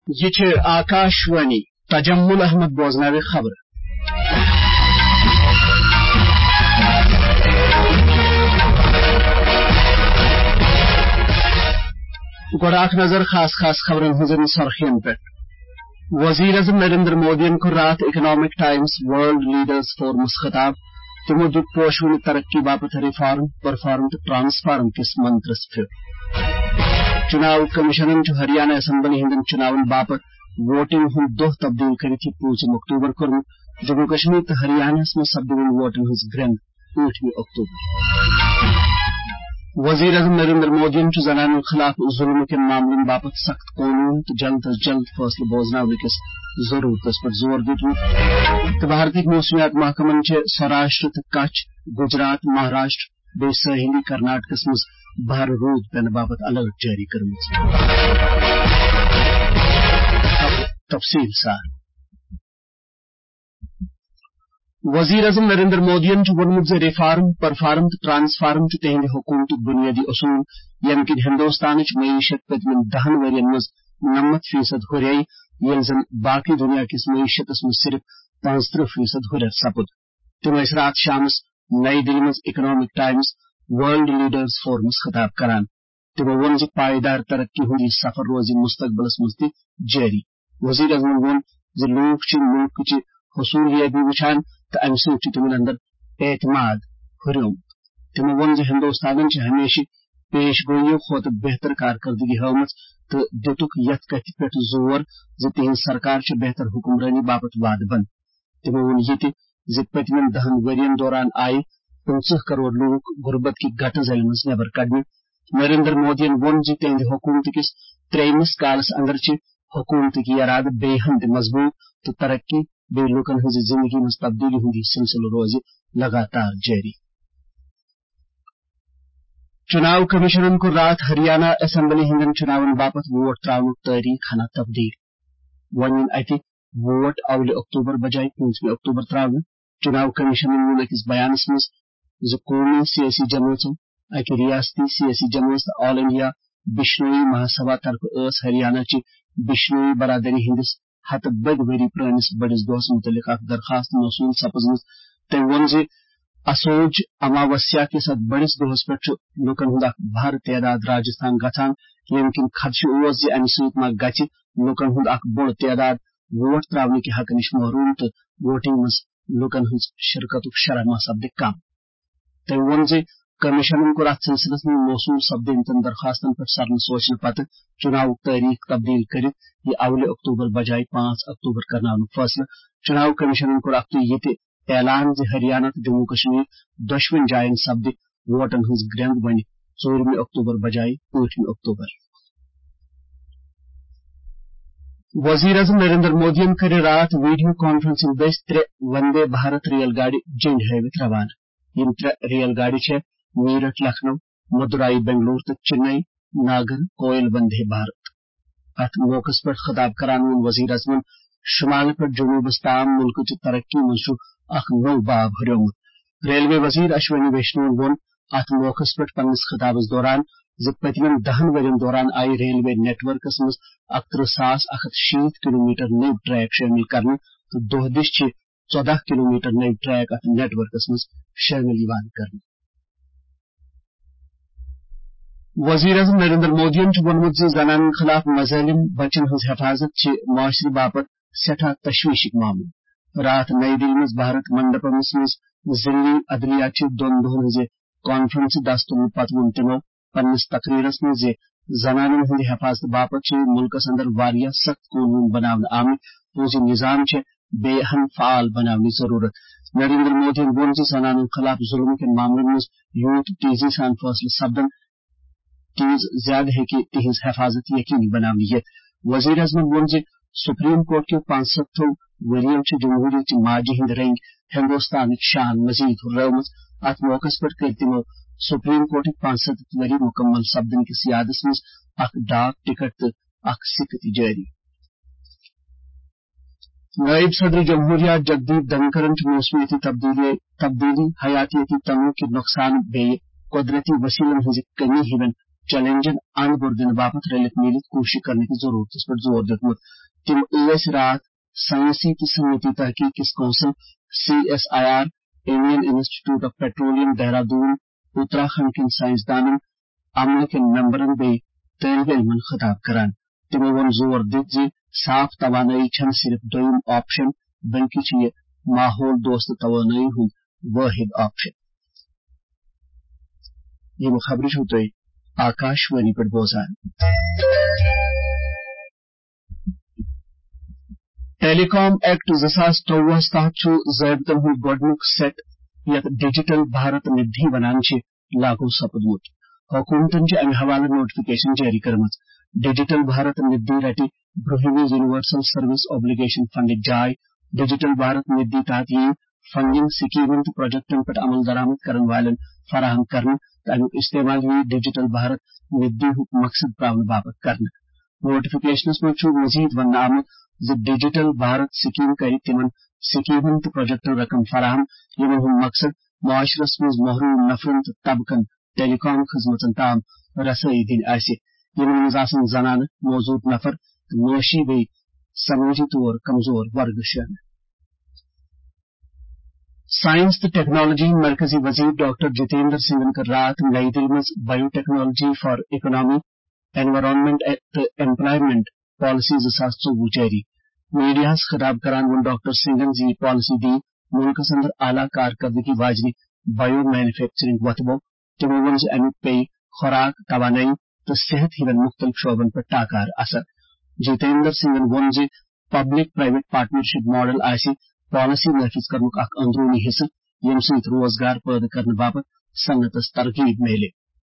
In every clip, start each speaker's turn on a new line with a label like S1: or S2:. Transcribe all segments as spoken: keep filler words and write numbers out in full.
S1: ये छे आकाशवाणी तजम्मुल अहमद बोजनावे खबर गोड़ाक नजर खास खास खबरन हजर सरखियन पे वजीर अजम नरेंद्र मोदी को रात इकोनॉमिक टाइम्स वर्ल्ड लीडर्स फोरमस खिताब तमो दुख पोशुन तरक्की बाबत रिफॉर्म परफॉर्म तो ट्रांसफॉर्म किस मंत्रस फिर चुनाव कमीशन हरियाणा असेंबली हिंदन चुनावन बाबत वोटिंग हुन दोह तब्दील करिथि पूंछम अक्टूबर कोर्म जम्मू कश्मीर तो हरियाणा में सब्दिवन वोटिंग हुस ग्रैंड ऊठमी अक्टूबर वजीर अजम नरेंद्र मोदी जनान खिलाफ जुल्म के मामलों बाबत सख्त कानून तो जल्द अज जल्द फैसले बोजनाव किस जरूरत पर जोर दितमुत भारतीय मौसमियात महकमन सौराष्ट्र तो कच्छ गुजरात महाराष्ट्र बे सहेली कर्नाटक मज भार रूद पेन बाबत अलर्ट जारी कर्म तफसील सार वजीर अजम नरेंद्र मोदी वोनमुत रिफॉर्म परफॉर्म तो ट्रांसफॉर्म तिहंद हुकूमत बुनियादी असूल यम कि हिंदुस्तान मईशत पतम दहन वरियन मज नमत फीसद हुरे ये जन बाकी दुनिया किस मईशत मज सिर्फ पांच फीसद हुर सपुद तम रात शामस नई दिल्ली मज इकोनॉमिक टाइम्स वर्ल्ड लीडर्स फोरमस खिताब करान तमो वोन पायदार तरक्की हुंदी सफर रोजी मुस्तकबलस मज जारी वजीर अजम वोन लूक मुल्क च हसूलियत वुचान तो अमि सत तमन अंदर एतमाद हुरियोमुत तमो वोन हिंदुस्तान हमेशा पेशगोइयों खोत बेहतर कारकर्दगी हवमच तो दितुक यथ कथ पे जोर तिहंद सरकार बेहतर हुक्मरानी बाबत वाद बंद तमो वोन ये पतम दहन वरियन दौरान आये पंचह करोड़ लोग गुर्बत की गट जल मज नबर कड़न नरेंद्र मोदी वोन तिहंद हुकूमत किस त्रेमस कालस अंदर हुकूमत की इराद बेहद मजबूत तो तरक्की बे लुकन हज जिंदगी मज तब्दीली हुंदी सिलसिलो रोज लगातार जारी चुनाव कमीशन को रात हरियाणा असेंबली हिंदन चुनावन बाबत वोट त्रावनुक तारीख हना तब्दील वन अति वोट अवल अक्टूबर बजाय पूंछम अक्टूबर त्रावन चुनाव कमीशन वोन अकिस बयानस मज ज कौमी सियासी जमातों अकि रियासती सियासी जमात ऑल इंडिया बिश्नोई महासभा तरफ अस हरियाणा च बिश्नोई बरादरी हिंदस हत बद वरी पुरानिस बड़िस दोहस मुतलिक अख दरखास्त मौसूल सपजमज तम वोन असोज अमावस्या किस अत बड़िस दोहस पे लुकन हुंद अख भार तादाद राजस्थान गछान यम किन खदशे ओस अमि सत मा गच लुकन हुंद अख बोड़ तादाद वोट त्रावने के हक निश महरूम तो वोटिंग मज लुकन हुंद शिरकतुक शरह मा सब्द कम तम वोन कमीशन को अत सिलसिलस में मौसूल सपदन तम दरखास्तन पे सरन सोचने पत चुनाव तारीख तब्दील कर ये अवल अक्टूबर बजाय पांच अक्टूबर करनानुक फैसला चुनाव कमीशन को अत ये ऐलान हरियाणा तो जम्मू कश्मीर दशवन जायन सपद वोटन हज ग्रंद बन चौरम अक्टूबर बजाय ऊठम अक्टूबर वजीर अजम नरेंद्र मोदी कर रात वीडियो कॉन्फ्रेंसिंग दस त्रे वंदे भारत रेलगाड़ी जंड हवित रवाना यम त्रे रेलगाड़ी मीरठ लखनऊ मदुराई बेंगलुरु तो चेन्नई नागर कोयल वंदे भारत अत मौकस पर खिताब करान वजीर अजम शुमाल पर जनूबस ताम मुल्क तरक्की मज अख नौ बाब हुरियोमुत रेलवे वजीर अश्विनी वैष्णव वोन अत मौकस पर पन्नस खिताबस दौरान ज पतम दहन वरियन दौरान आई रेलवे नेटवर्कस मज अकत्र सास अखत शीत किलोमीटर नव ट्रैक शामिल करने तो दोह दिश चौदह किलोमीटर नव ट्रैक अत नेटवर्कस मज शामिल करने वजीर अजम नरेंद्र मोदी वोनमुत जनान खिलाफ मजालिम बचन हज हिफाजत माशरे बाबत सठा तशवीशिक मामला रात नई दिल्ली मज भारत मंडपमस मज जिली अदलिया दोन दोहन हज कॉन्फ्रेंस दस्तुन पत वोन तमो पन्नस तकरीरस मज जनान हंद हिफाजत बाबत मुल्कस अंदर वारिया सख्त कानून बनावन आम तो निजाम बेहन फाल बनावनी जरूरत नरेंद्र मोदी वोन जनान खिलाफ जुल्म के मामलों मज यूत तेजी सान फैसला सपदन तीज ज्यादा है कि तिहंज हिफाजत यकीनी बनावनी है वजीर अजम वोन सुप्रीम कोर्ट के पांच वरियों जमहूरियत माजी हिंद रंग हिंदुस्तान शान मजीद हुर्रमज अत मौकस पर कर तमो सुप्रीम कोर्ट पांच वरी मुकम्मल सपदन किस यादस मज अख डाक टिकट अख सिकती जारी नायब सदर जमहूरिया जगदीप धनखड़ मौसमियती तब्दीली तब्दीली हयातियती तनों के नुकसान बे कुदरती वसीलन हज कमी हिवन चैलेंजन अंद बुर दिन बापत रलित मिलित कोशिश करने की जरूरत पर जोर दितमुत तिम ٲسۍ रात साइंसी ते सनअती तहकीक council C S I R Indian Institute of Petroleum Dehradun Uttarakhand किन साइंसदानन अमल किन मेंबरन बे तलब इलमन खिताब करान तिमो वोन जोर दित जे साफ तवानाई छन सिर्फ दोयम ऑप्शन बल्कि छ यह माहौल दोस्त तवानाई हुंद वाहिद ऑप्शन ये खबर छुते आकाशवाणी पर बोजान टेलीकॉम एक्ट ज़सास चौवह तहत ज़ाब्तन हुंद गोडनुक सेट यत डिजिटल भारत निधि बनान छ लागू सपदमुत हुकूमतन छ अमि हवाला नोटिफिकेशन जारी करमत डिजिटल भारत निधि रटि ब्रुहिमी यूनिवर्सल सर्विस ऑब्लिगेशन फंडिक जाय डिजिटल भारत निधि तहत ये फंडिंग स्कीमन तो प्रोजेक्टन पर अमल दरामद करन वालन फराहम करन तमिक इस्तेमाल हुई डिजिटल भारत निधि हुक मकसद प्रावन बाबत करन नोटिफिकेशनस में छु मजीद वन आमद ज डिजिटल भारत स्कीम करी तिमन स्कीमन तो प्रोजेक्टन रकम फराहम यमन हुन मकसद मुआशरस में महरूम नफरन तो तबकन टेलीकॉम खिदमतन ताम रसाई दिन आसे यमन में आसन जनान मौजूद नफर मुआशी बे समूजी तौर कमजोर वर्ग शन साइंस तो टेक्नोलॉजी मरकजी वजीर डॉक्टर जितेंद्र सिंह कर रात नई दिल्ली में बायोटेक्नोलॉजी फॉर इकोनॉमी एनवायरनमेंट तो एम्प्लॉयमेंट पॉलिसी ज़सास चौवह जारी मीडिया खिताब करान वन डॉक्टर सिंगन जी पॉलिसी दी मुल्क अंदर आला कारकर्दगी वाजनी बायो मैन्युफैक्चरिंग वतबो तिमो वन अमिक पे खुराक तवानाई तो सेहत हिवन मुख्तलिफ शोबन पर टाकार असर जितेंद्र सिंगन वन जे पब्लिक प्राइवेट पार्टनरशिप मॉडल आसी पॉलिसी नफिज करनुक अख अंदरूनी हिस्सा यम सहित रोजगार पैदा करने बाबत सन्नतस तरगीब मिले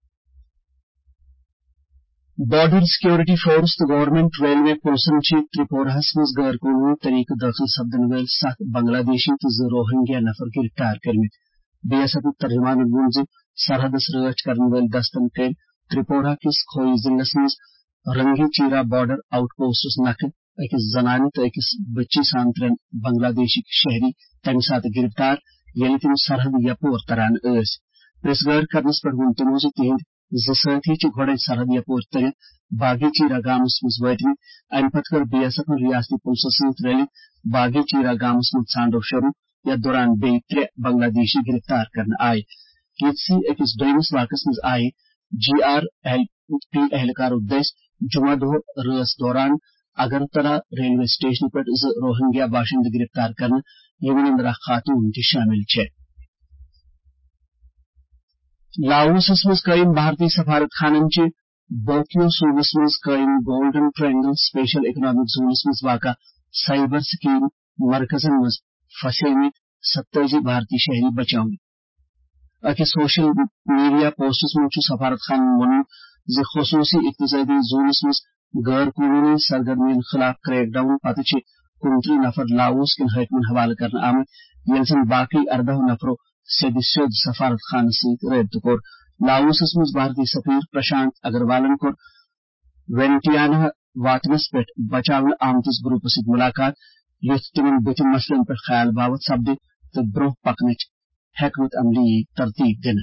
S1: बॉर्डर सिक्योरिटी फोर्स तो गवर्नमेंट रेलवे पुलिसन छ त्रिपुराहस मज गैर कानूनी तरीके दाखिल सपदन वल सत बांग्लादेशी तो ज रोहिंग्या नफर गिरफ्तार करमित बीएसएफ तर्जमान वोन जे सरहदस राज करने वल दस्तन कर त्रिपुरा किस खोई जिल्लस मज रंगी चीरा बॉर्डर आउटपोस्ट नख अकिस जनानी तो अकिस बच्ची सांत्रन बांग्लादेशी शहरी तम साथ गिरफ्तार यलि तिम सरहद यपोर तरान अस प्रेसगार करनस पर वोन तिमो से तिहिंद ज साथी च घोड़े सरहद यपोर तर बागी चीरा गामस मज वतनी अम पत कर बीएसएफ रियासती पुलिस सहित रलित बागी चीरा गामस मज छांडो शुरू या दौरान बे त्रे बांग्लादेशी गिरफ्तार करने आए यसी अकिस दोयमस वाकस मज आए जी आर एल पी एहलकार उद्देश्य जुमा दोह रस दौरान अगरतला रेलवे स्टेशन पर रोहिंग्या बाशिंदे गिरफ्तार करने यमन अंदर खातून की शामिल है लाओस मज कायम भारतीय सफारत खानन च बोकियो सूबस मज कायम गोल्डन ट्रायंगल स्पेशल इकोनॉमिक जोनस मज वाका साइबर स्कीम मरकजन मज फसेमित सत्ताजी भारतीय शहरी बचाव अकि सोशल मीडिया पोस्टस में सफारत खान वन ज खसूसी इक्तसादी जोनस मज गैर कानूनी सरगर्मियन खिलाफ क्रैकडाउन पत कुंत्री नफर लाओस किन हकमन हवाले करने आमत यलसन बाकी अर्दह नफरों सेद सेद सफारत खान सहित रब्त कोर लाओस मज भारतीय सफीर प्रशांत अग्रवालन कोर वेंटियाना वातनस पे बचाव आमतिस ग्रुप सहित मुलाकात युथ तिमन बुत मसलन पर ख्याल बावत सपदे तो ब्रोह पकन हकमत अमली तरतीब दिन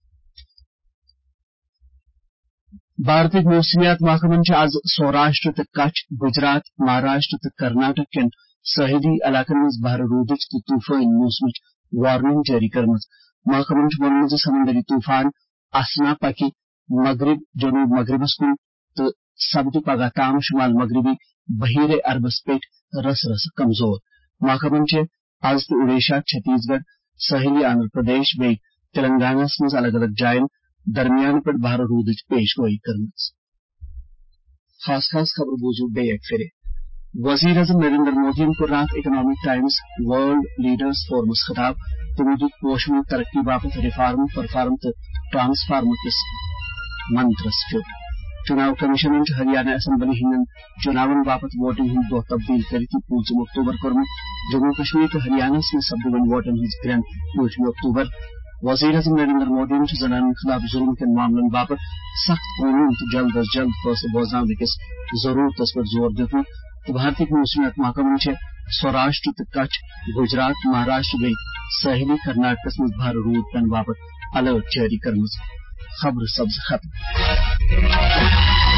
S1: भारतीय मौसमियात महकमन आज सौराष्ट्र तो कच्छ गुजरात महाराष्ट्र तो कर्नाटक किन सहिदी इलाकन मज बहर रूदिच तो तूफान मौसम वार्निंग जारी करमज महकमन वोन समुंदरी तूफान असना पकी मगरिब जनूब मगरिबस कुन तो सब्द पगह ताम शुमाल मगरिबी बहीरे अरबस पेट रस रस कमजोर महकमन आज तो उड़ीसा छत्तीसगढ़ सहेली आंध्र प्रदेश बे तेलंगाना मज अलग अलग जायन दरमियान पर बहर रूदिच पेश गोई करमज खास खास खबर बूझू बे एक फिरे वजीर अजम नरेंद्र मोदी को रात इकोनॉमिक टाइम्स वर्ल्ड लीडर्स फोरमस खिताब तमुदुक पोषण तरक्की बाबत रिफार्म परफार्म ट्रांसफार्म किस मंत्रस फ्यो चुनाव कमीशन हरियाणा असेंबली हिंदन चुनावन बाबत वोटिंग हिंद दो तब्दील करी पूंचम अक्टूबर कर्म जम्मू कश्मीर तो हरियाणा में सब्दवन वोटन हिंद ग्रहण पूंचम अक्टूबर वजीर अजम नरेंद्र मोदी जनान खिलाफ जुल्म के मामलन बाबत सख्त कानून तो जल्द अज जल्द फैसले बोजाने किस जरूरत पर जोर दितु तो भारतीय मौसमियात महकमन सौराष्ट्र तो कच्छ गुजरात महाराष्ट्र गई सहेली कर्नाटक में भार रूद पेन बाबत अलर्ट जारी करमज खबर सब्ज खत्म।